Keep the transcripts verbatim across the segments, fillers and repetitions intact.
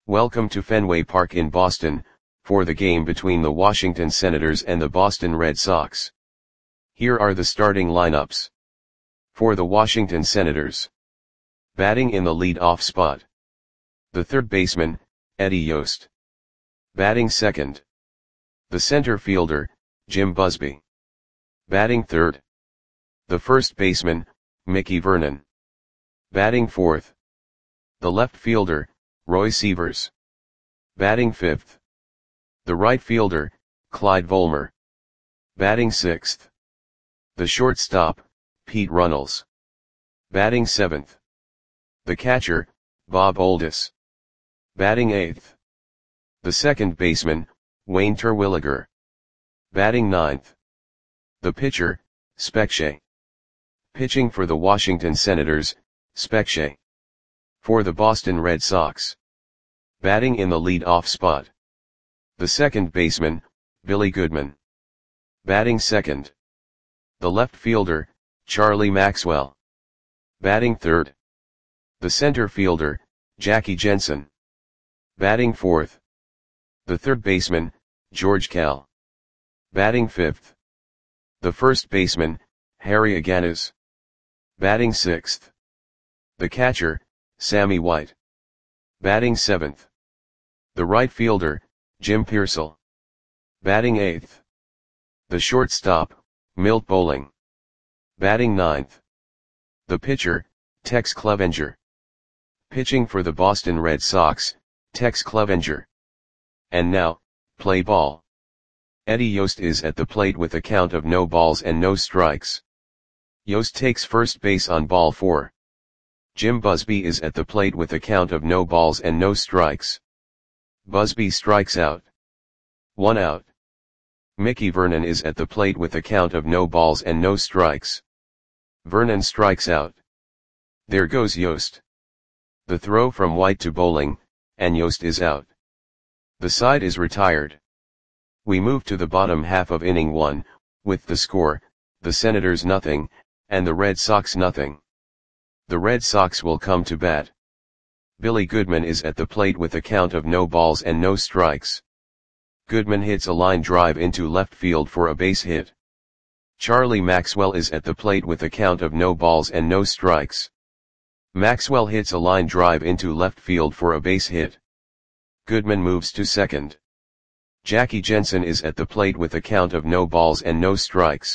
Welcome to Fenway Park in Boston, for the game between the Washington Senators and the Boston Red Sox. Here are the starting lineups. For the Washington Senators. Batting in the lead-off spot. The third baseman, Eddie Yost. Batting second. The center fielder, Jim Busby. Batting third. The first baseman, Mickey Vernon. Batting fourth. The left fielder, Roy Sievers. Batting fifth. The right fielder, Clyde Volmer. Batting sixth. The shortstop, Pete Runnels. Batting seventh. The catcher, Bob Oldis. Batting eighth. The second baseman, Wayne Terwilliger. Batting ninth. The pitcher, Spec Shea. Pitching for the Washington Senators, Spec Shea. For the Boston Red Sox. Batting in the lead-off spot. The second baseman, Billy Goodman. Batting second. The left fielder, Charlie Maxwell. Batting third. The center fielder, Jackie Jensen. Batting fourth. The third baseman, George Kell. Batting fifth. The first baseman, Harry Aganes. Batting sixth. The catcher, Sammy White. Batting seventh. The right fielder, Jim Piersall. Batting eighth. The shortstop, Milt Bowling. Batting ninth. The pitcher, Tex Clevenger. Pitching for the Boston Red Sox, Tex Clevenger. And now, play ball. Eddie Yost is at the plate with a count of no balls and no strikes. Yost takes first base on ball four. Jim Busby is at the plate with a count of no balls and no strikes. Busby strikes out. One out. Mickey Vernon is at the plate with a count of no balls and no strikes. Vernon strikes out. There goes Yost. The throw from White to Bowling, and Yost is out. The side is retired. We move to the bottom half of inning one, with the score, the Senators nothing, and the Red Sox nothing. The Red Sox will come to bat. Billy Goodman is at the plate with a count of no balls and no strikes. Goodman hits a line drive into left field for a base hit. Charlie Maxwell is at the plate with a count of no balls and no strikes. Maxwell hits a line drive into left field for a base hit. Goodman moves to second. Jackie Jensen is at the plate with a count of no balls and no strikes.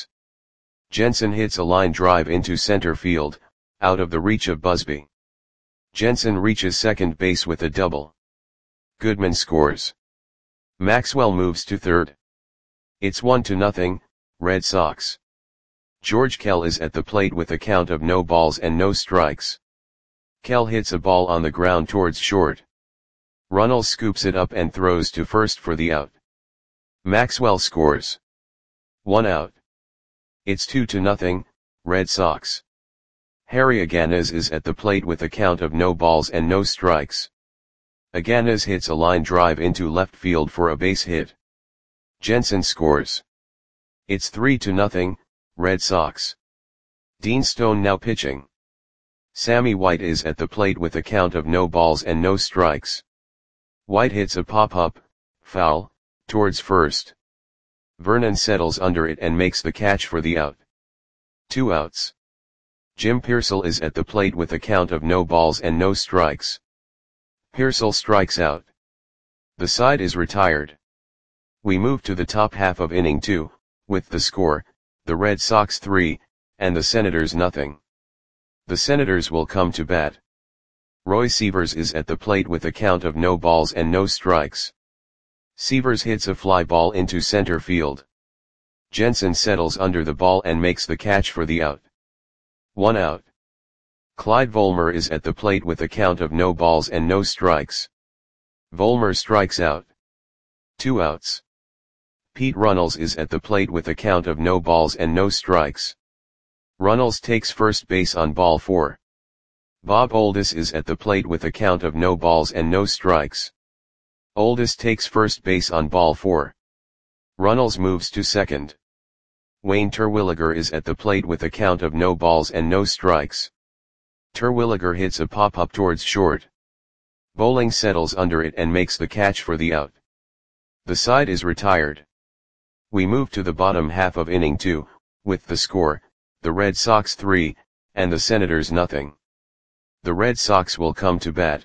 Jensen hits a line drive into center field, out of the reach of Busby. Jensen reaches second base with a double. Goodman scores. Maxwell moves to third. It's one to nothing, Red Sox. George Kell is at the plate with a count of no balls and no strikes. Kell hits a ball on the ground towards short. Runnels scoops it up and throws to first for the out. Maxwell scores. One out. It's two to nothing, Red Sox. Harry Aganes is at the plate with a count of no balls and no strikes. Aganes hits a line drive into left field for a base hit. Jensen scores. It's three to nothing, Red Sox. Dean Stone now pitching. Sammy White is at the plate with a count of no balls and no strikes. White hits a pop-up, foul, towards first. Vernon settles under it and makes the catch for the out. Two outs. Jim Piersall is at the plate with a count of no balls and no strikes. Piersall strikes out. The side is retired. We move to the top half of inning two, with the score, the Red Sox three, and the Senators nothing. The Senators will come to bat. Roy Sievers is at the plate with a count of no balls and no strikes. Sievers hits a fly ball into center field. Jensen settles under the ball and makes the catch for the out. One out. Clyde Volmer is at the plate with a count of no balls and no strikes. Volmer strikes out. Two outs. Pete Runnels is at the plate with a count of no balls and no strikes. Runnels takes first base on ball four. Bob Oldis is at the plate with a count of no balls and no strikes. Oldis takes first base on ball four. Runnels moves to second. Wayne Terwilliger is at the plate with a count of no balls and no strikes. Terwilliger hits a pop-up towards short. Bowling settles under it and makes the catch for the out. The side is retired. We move to the bottom half of inning two, with the score, the Red Sox three, and the Senators nothing. The Red Sox will come to bat.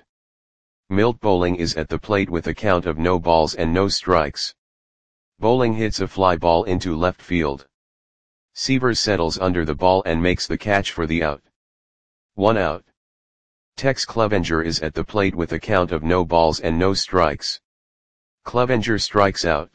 Milt Bowling is at the plate with a count of no balls and no strikes. Bowling hits a fly ball into left field. Seavers settles under the ball and makes the catch for the out. One out. Tex Clevenger is at the plate with a count of no balls and no strikes. Clevenger strikes out.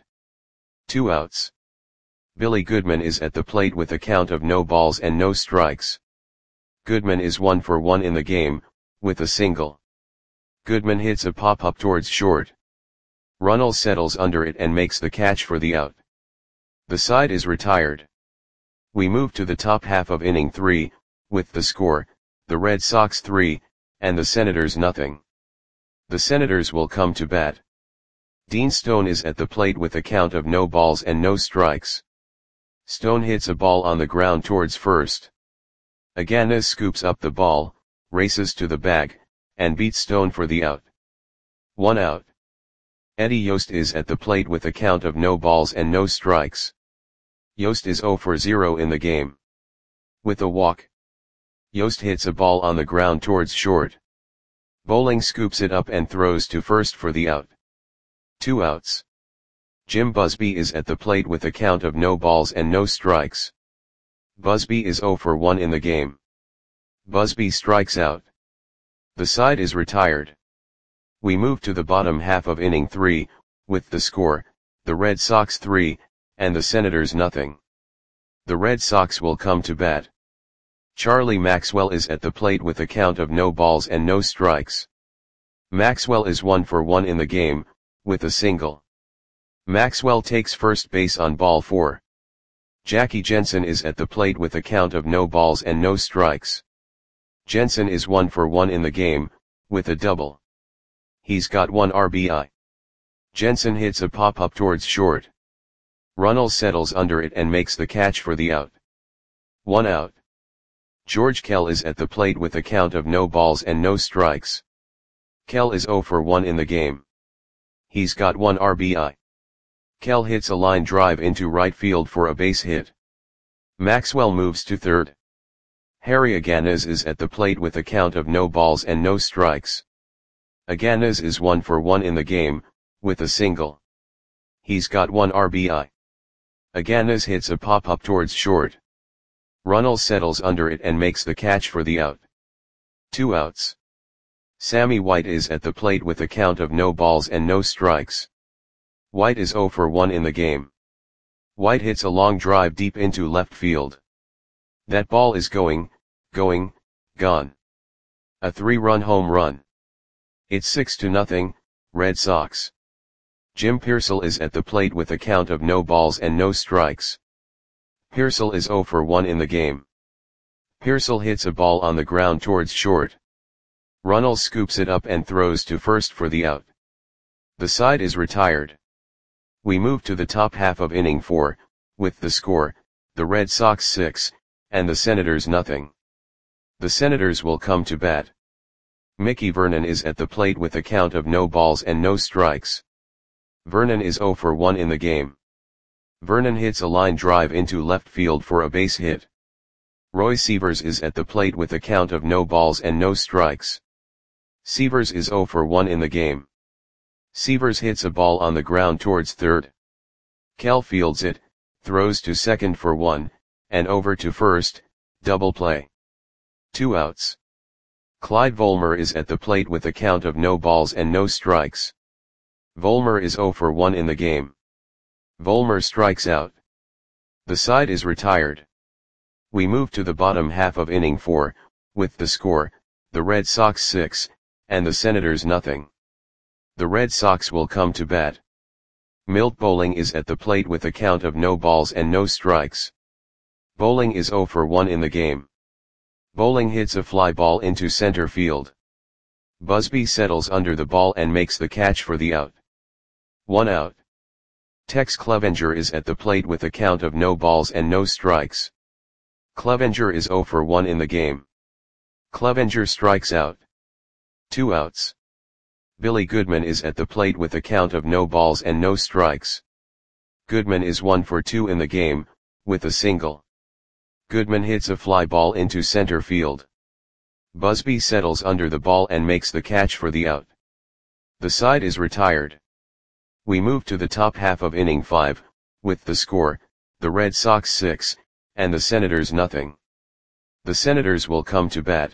Two outs. Billy Goodman is at the plate with a count of no balls and no strikes. Goodman is one for one in the game, with a single. Goodman hits a pop-up towards short. Runnels settles under it and makes the catch for the out. The side is retired. We move to the top half of inning three, with the score, the Red Sox three, and the Senators nothing. The Senators will come to bat. Dean Stone is at the plate with a count of no balls and no strikes. Stone hits a ball on the ground towards first. Aganes scoops up the ball, races to the bag, and beats Stone for the out. One out. Eddie Yost is at the plate with a count of no balls and no strikes. Yost is zero for zero in the game. With a walk. Yost hits a ball on the ground towards short. Bowling scoops it up and throws to first for the out. Two outs. Jim Busby is at the plate with a count of no balls and no strikes. Busby is zero for one in the game. Busby strikes out. The side is retired. We move to the bottom half of inning three, with the score, the Red Sox three, and the Senators nothing. The Red Sox will come to bat. Charlie Maxwell is at the plate with a count of no balls and no strikes. Maxwell is one for one in the game, with a single. Maxwell takes first base on ball four. Jackie Jensen is at the plate with a count of no balls and no strikes. Jensen is one for one in the game, with a double. He's got one R B I. Jensen hits a pop-up towards short. Runnels settles under it and makes the catch for the out. One out. George Kell is at the plate with a count of no balls and no strikes. Kell is zero for one in the game. He's got one R B I. Kell hits a line drive into right field for a base hit. Maxwell moves to third. Harry Aganes is at the plate with a count of no balls and no strikes. Aganes is one for one in the game, with a single. He's got one R B I. Aganes hits a pop-up towards short. Runnels settles under it and makes the catch for the out. Two outs. Sammy White is at the plate with a count of no balls and no strikes. White is zero for one in the game. White hits a long drive deep into left field. That ball is going, going, gone. A three-run home run. It's six to nothing, Red Sox. Jim Piersall is at the plate with a count of no balls and no strikes. Piersall is zero for one in the game. Piersall hits a ball on the ground towards short. Runnels scoops it up and throws to first for the out. The side is retired. We move to the top half of inning four, with the score, the Red Sox six, and the Senators nothing. The Senators will come to bat. Mickey Vernon is at the plate with a count of no balls and no strikes. Vernon is zero for one in the game. Vernon hits a line drive into left field for a base hit. Roy Seavers is at the plate with a count of no balls and no strikes. Seavers is zero for one in the game. Seavers hits a ball on the ground towards third. Kell fields it, throws to second for one, and over to first, double play. Two outs. Clyde Volmer is at the plate with a count of no balls and no strikes. Volmer is zero for one in the game. Volmer strikes out. The side is retired. We move to the bottom half of inning four, with the score, the Red Sox six, and the Senators nothing. The Red Sox will come to bat. Milt Bowling is at the plate with a count of no balls and no strikes. Bowling is zero for one in the game. Bowling hits a fly ball into center field. Busby settles under the ball and makes the catch for the out. One out. Tex Clevenger is at the plate with a count of no balls and no strikes. Clevenger is zero for one in the game. Clevenger strikes out. Two outs. Billy Goodman is at the plate with a count of no balls and no strikes. Goodman is one for two in the game, with a single. Goodman hits a fly ball into center field. Busby settles under the ball and makes the catch for the out. The side is retired. We move to the top half of inning five, with the score, the Red Sox six, and the Senators nothing. The Senators will come to bat.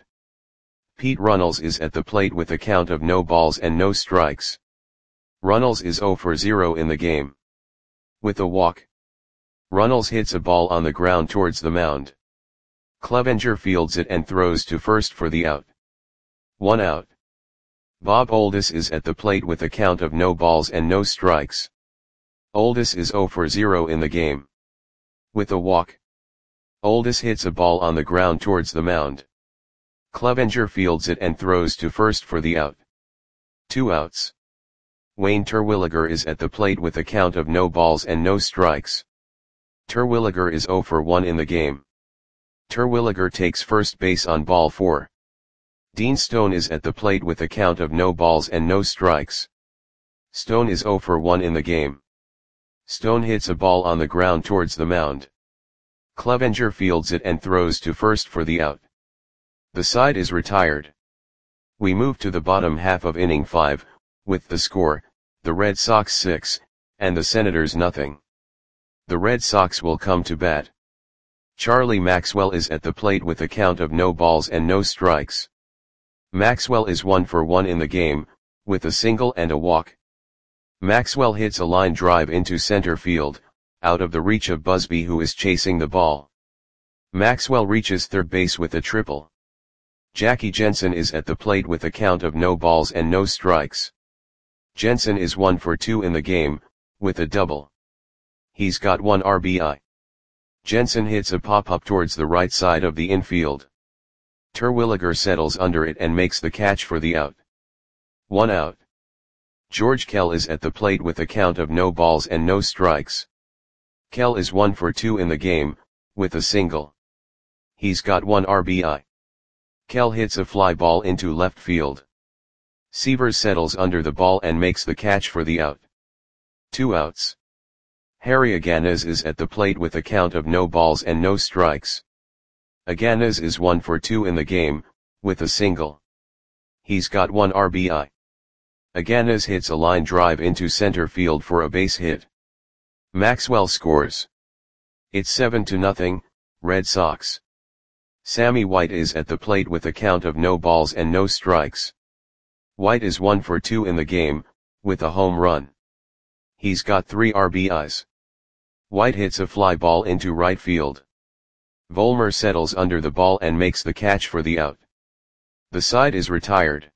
Pete Runnels is at the plate with a count of no balls and no strikes. Runnels is zero for zero in the game. With a walk. Runnels hits a ball on the ground towards the mound. Clevenger fields it and throws to first for the out. One out. Bob Oldis is at the plate with a count of no balls and no strikes. Oldis is zero for zero in the game. With a walk. Oldis hits a ball on the ground towards the mound. Clevenger fields it and throws to first for the out. Two outs. Wayne Terwilliger is at the plate with a count of no balls and no strikes. Terwilliger is zero for one in the game. Terwilliger takes first base on ball four. Dean Stone is at the plate with a count of no balls and no strikes. Stone is zero for one in the game. Stone hits a ball on the ground towards the mound. Clevenger fields it and throws to first for the out. The side is retired. We move to the bottom half of inning five, with the score, the Red Sox six, and the Senators nothing. The Red Sox will come to bat. Charlie Maxwell is at the plate with a count of no balls and no strikes. Maxwell is one for one in the game, with a single and a walk. Maxwell hits a line drive into center field, out of the reach of Busby who is chasing the ball. Maxwell reaches third base with a triple. Jackie Jensen is at the plate with a count of no balls and no strikes. Jensen is one for two in the game, with a double. He's got one R B I. Jensen hits a pop-up towards the right side of the infield. Terwilliger settles under it and makes the catch for the out. One out. George Kell is at the plate with a count of no balls and no strikes. Kell is one for two in the game, with a single. He's got one R B I. Kell hits a fly ball into left field. Severs settles under the ball and makes the catch for the out. Two outs. Harry Aganez is at the plate with a count of no balls and no strikes. Aganez is one for two in the game, with a single. He's got one R B I. Aganez hits a line drive into center field for a base hit. Maxwell scores. It's seven to nothing, Red Sox. Sammy White is at the plate with a count of no balls and no strikes. White is one for two in the game, with a home run. He's got three R B Is. White hits a fly ball into right field. Vollmer settles under the ball and makes the catch for the out. The side is retired.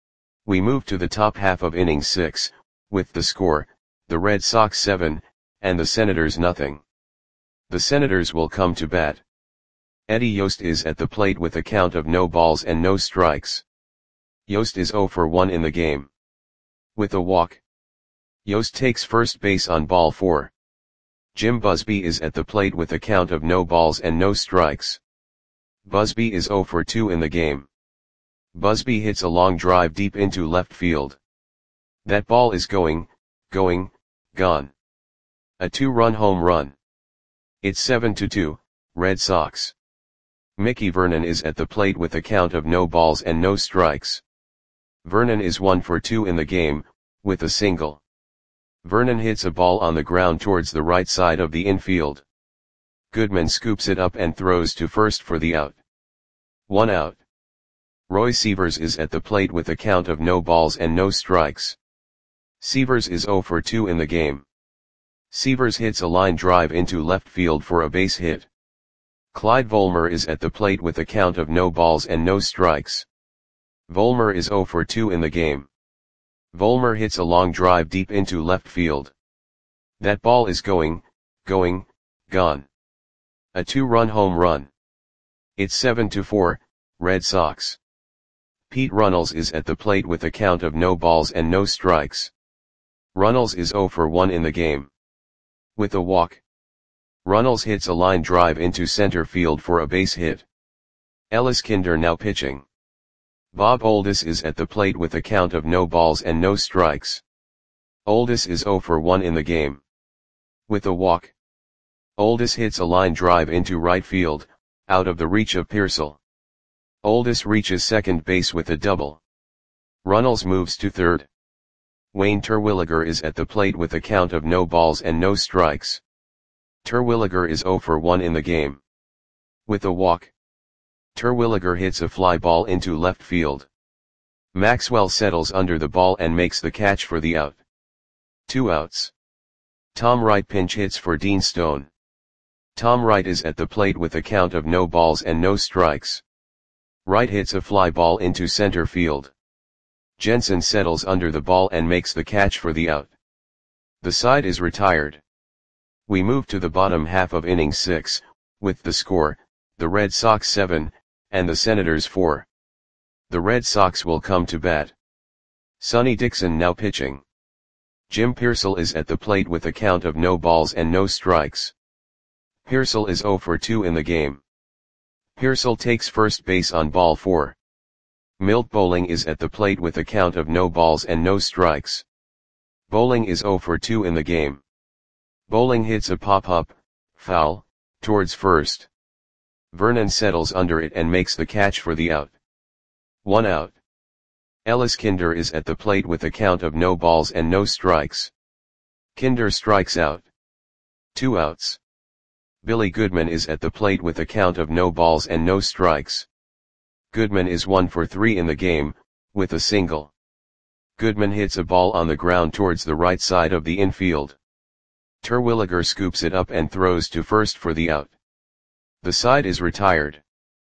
We move to the top half of inning six, with the score, the Red Sox seven, and the Senators nothing. The Senators will come to bat. Eddie Yost is at the plate with a count of no balls and no strikes. Yost is zero for one in the game. With a walk. Yost takes first base on ball four. Jim Busby is at the plate with a count of no balls and no strikes. Busby is zero for two in the game. Busby hits a long drive deep into left field. That ball is going, going, gone. A two-run home run. It's seven to two, Red Sox. Mickey Vernon is at the plate with a count of no balls and no strikes. Vernon is one for two in the game, with a single. Vernon hits a ball on the ground towards the right side of the infield. Goodman scoops it up and throws to first for the out. One out. Roy Severs is at the plate with a count of no balls and no strikes. Severs is zero for two in the game. Severs hits a line drive into left field for a base hit. Clyde Vollmer is at the plate with a count of no balls and no strikes. Vollmer is zero for two in the game. Vollmer hits a long drive deep into left field. That ball is going, going, gone. A two-run home run. It's seven to four, Red Sox. Pete Runnels is at the plate with a count of no balls and no strikes. Runnels is zero for one in the game. With a walk. Runnels hits a line drive into center field for a base hit. Ellis Kinder now pitching. Bob Oldis is at the plate with a count of no balls and no strikes. Oldis is zero for one in the game. With a walk, Oldis hits a line drive into right field, out of the reach of Pearsall. Oldis reaches second base with a double. Runnels moves to third. Wayne Terwilliger is at the plate with a count of no balls and no strikes. Terwilliger is zero for one in the game. With a walk, Terwilliger hits a fly ball into left field. Maxwell settles under the ball and makes the catch for the out. Two outs. Tom Wright pinch hits for Dean Stone. Tom Wright is at the plate with a count of no balls and no strikes. Wright hits a fly ball into center field. Jensen settles under the ball and makes the catch for the out. The side is retired. We move to the bottom half of inning six, with the score, the Red Sox seven, and the Senators four. The Red Sox will come to bat. Sonny Dixon now pitching. Jim Pearsall is at the plate with a count of no balls and no strikes. Pearsall is zero for two in the game. Pearsall takes first base on ball four. Milt Bowling is at the plate with a count of no balls and no strikes. Bowling is zero for two in the game. Bowling hits a pop-up, foul, towards first. Vernon settles under it and makes the catch for the out. One out. Ellis Kinder is at the plate with a count of no balls and no strikes. Kinder strikes out. Two outs. Billy Goodman is at the plate with a count of no balls and no strikes. Goodman is one for three in the game, with a single. Goodman hits a ball on the ground towards the right side of the infield. Terwilliger scoops it up and throws to first for the out. The side is retired.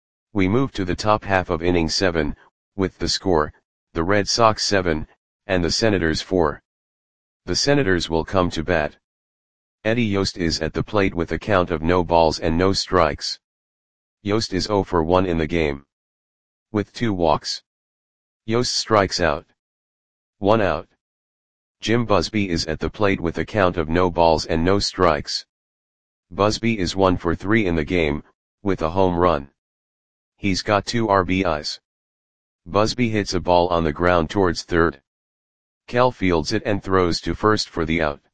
We move to the top half of inning seven, with the score, the Red Sox seven, and the Senators four. The Senators will come to bat. Eddie Yost is at the plate with a count of no balls and no strikes. Yost is zero for one in the game. With two walks, Yost strikes out. One out. Jim Busby is at the plate with a count of no balls and no strikes. Busby is one for three in the game, with a home run. He's got two R B Is. Busby hits a ball on the ground towards third. Kell fields it and throws to first for the out.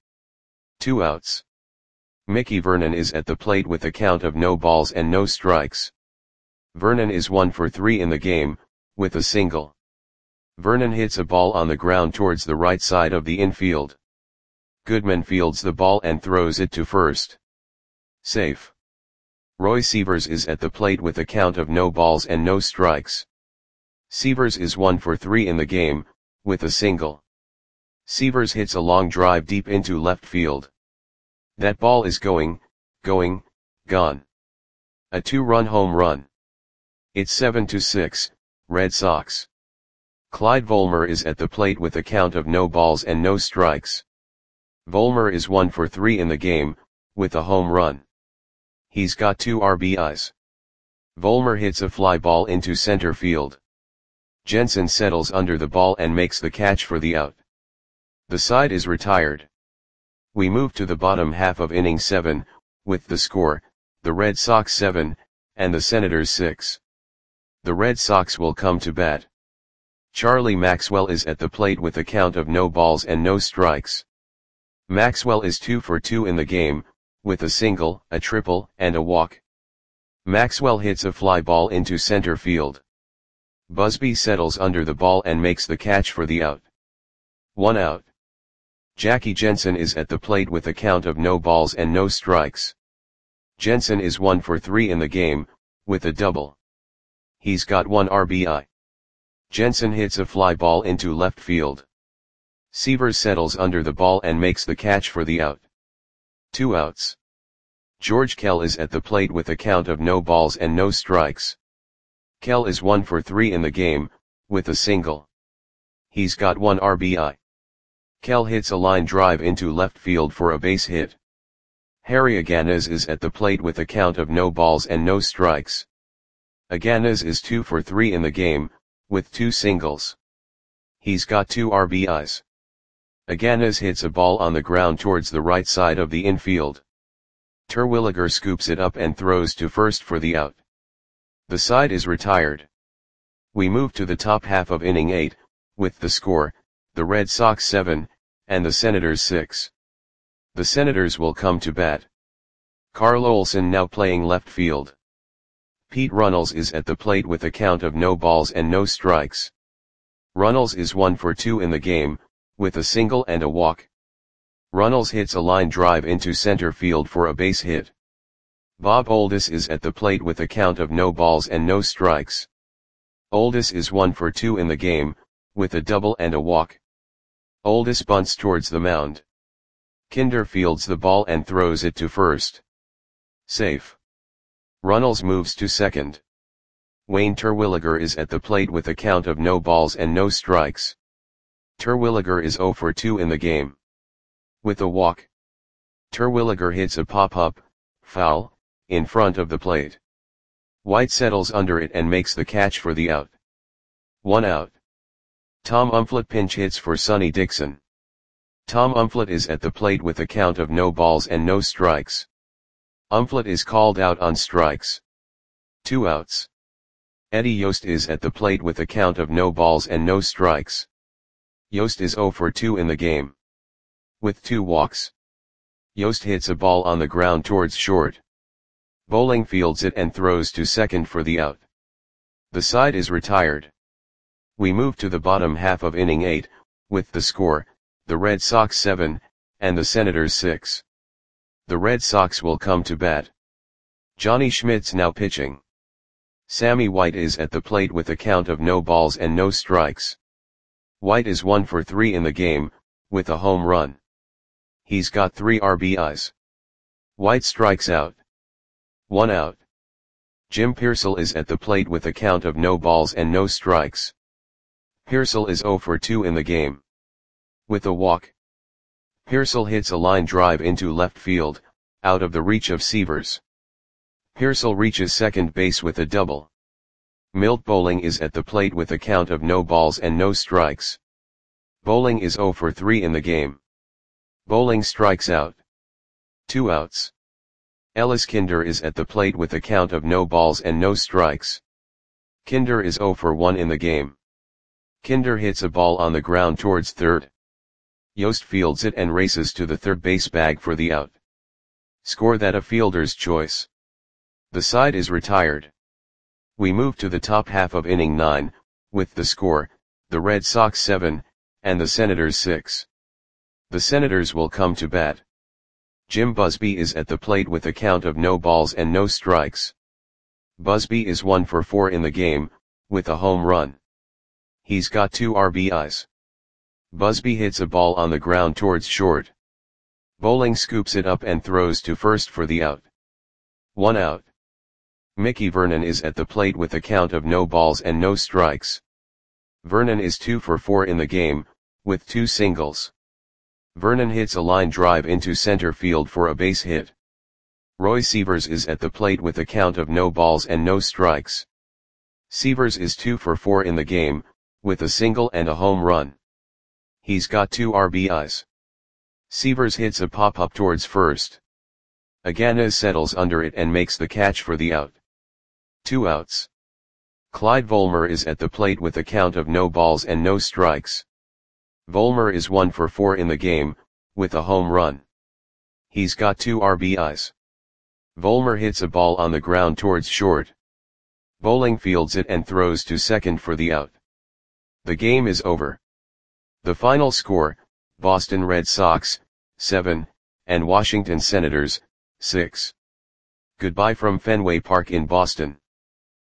Two outs. Mickey Vernon is at the plate with a count of no balls and no strikes. Vernon is one for three in the game, with a single. Vernon hits a ball on the ground towards the right side of the infield. Goodman fields the ball and throws it to first. Safe. Roy Sievers is at the plate with a count of no balls and no strikes. Sievers is one for three in the game, with a single. Sievers hits a long drive deep into left field. That ball is going, going, gone. A two-run home run. It's seven to six, Red Sox. Clyde Volmer is at the plate with a count of no balls and no strikes. Volmer is one for three in the game, with a home run. He's got two R B Is. Volmer hits a fly ball into center field. Jensen settles under the ball and makes the catch for the out. The side is retired. We move to the bottom half of inning seven, with the score, the Red Sox seven, and the Senators six. The Red Sox will come to bat. Charlie Maxwell is at the plate with a count of no balls and no strikes. Maxwell is two for two in the game, with a single, a triple, and a walk. Maxwell hits a fly ball into center field. Busby settles under the ball and makes the catch for the out. One out. Jackie Jensen is at the plate with a count of no balls and no strikes. Jensen is one for three in the game, with a double. He's got one R B I. Jensen hits a fly ball into left field. Sievers settles under the ball and makes the catch for the out. Two outs. George Kell is at the plate with a count of no balls and no strikes. Kell is one for three in the game, with a single. He's got one R B I. Kell hits a line drive into left field for a base hit. Harry Aganez is at the plate with a count of no balls and no strikes. Aganez is two for three in the game, with two singles. He's got two R B Is. Aganez hits a ball on the ground towards the right side of the infield. Terwilliger scoops it up and throws to first for the out. The side is retired. We move to the top half of inning eight, with the score, the Red Sox seven, and the Senators six. The Senators will come to bat. Carl Olson now playing left field. Pete Runnels is at the plate with a count of no balls and no strikes. Runnels is one for two in the game, with a single and a walk. Runnels hits a line drive into center field for a base hit. Bob Oldis is at the plate with a count of no balls and no strikes. Oldis is one for two in the game, with a double and a walk. Oldis bunts towards the mound. Kinder fields the ball and throws it to first. Safe. Runnels moves to second. Wayne Terwilliger is at the plate with a count of no balls and no strikes. Terwilliger is zero for two in the game. With a walk. Terwilliger hits a pop-up, foul, in front of the plate. White settles under it and makes the catch for the out. One out. Tom Umflett pinch hits for Sonny Dixon. Tom Umflett is at the plate with a count of no balls and no strikes. Umflett is called out on strikes. Two outs. Eddie Yost is at the plate with a count of no balls and no strikes. Yost is zero for two in the game. With two walks. Yost hits a ball on the ground towards short. Bowling fields it and throws to second for the out. The side is retired. We move to the bottom half of inning eight, with the score, the Red Sox seven, and the Senators six. The Red Sox will come to bat. Johnny Schmidt's now pitching. Sammy White is at the plate with a count of no balls and no strikes. White is one for three in the game, with a home run. He's got three R B Is. White strikes out. One out. Jim Piersall is at the plate with a count of no balls and no strikes. Piersall is zero for two in the game. With a walk. Piersall hits a line drive into left field, out of the reach of Severs. Piersall reaches second base with a double. Milt Bowling is at the plate with a count of no balls and no strikes. Bowling is zero for three in the game. Bowling strikes out. Two outs. Ellis Kinder is at the plate with a count of no balls and no strikes. Kinder is zero for one in the game. Kinder hits a ball on the ground towards third. Yost fields it and races to the third base bag for the out. Score that a fielder's choice. The side is retired. We move to the top half of inning nine, with the score, the Red Sox seven, and the Senators six. The Senators will come to bat. Jim Busby is at the plate with a count of no balls and no strikes. Busby is one for four in the game, with a home run. He's got two R B Is. Busby hits a ball on the ground towards short. Bowling scoops it up and throws to first for the out. One out. Mickey Vernon is at the plate with a count of no balls and no strikes. Vernon is two for four in the game, with two singles. Vernon hits a line drive into center field for a base hit. Roy Severs is at the plate with a count of no balls and no strikes. Severs is two for four in the game, with a single and a home run. He's got two R B Is. Severs hits a pop-up towards first. Aganez settles under it and makes the catch for the out. Two outs. Clyde Volmer is at the plate with a count of no balls and no strikes. Volmer is one for four in the game, with a home run. He's got two R B Is. Volmer hits a ball on the ground towards short. Bowling fields it and throws to second for the out. The game is over. The final score, Boston Red Sox, seven, and Washington Senators, six. Goodbye from Fenway Park in Boston.